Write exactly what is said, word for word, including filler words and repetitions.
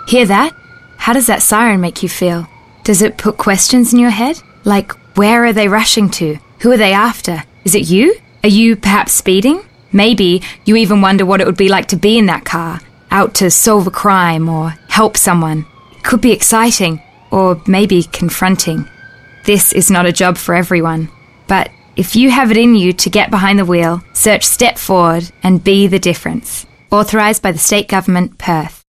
Hear that? How does that siren make you feel? Does it put questions in your head? Like, where are they rushing to? Who are they after? Is it you? Are you perhaps speeding? Maybe you even wonder what it would be like to be in that car, out to solve a crime or help someone. It could be exciting, or maybe confronting. This is not a job for everyone, but if you have it in you to get behind the wheel, search Step Forward and be the difference. Authorised by the State Government, Perth.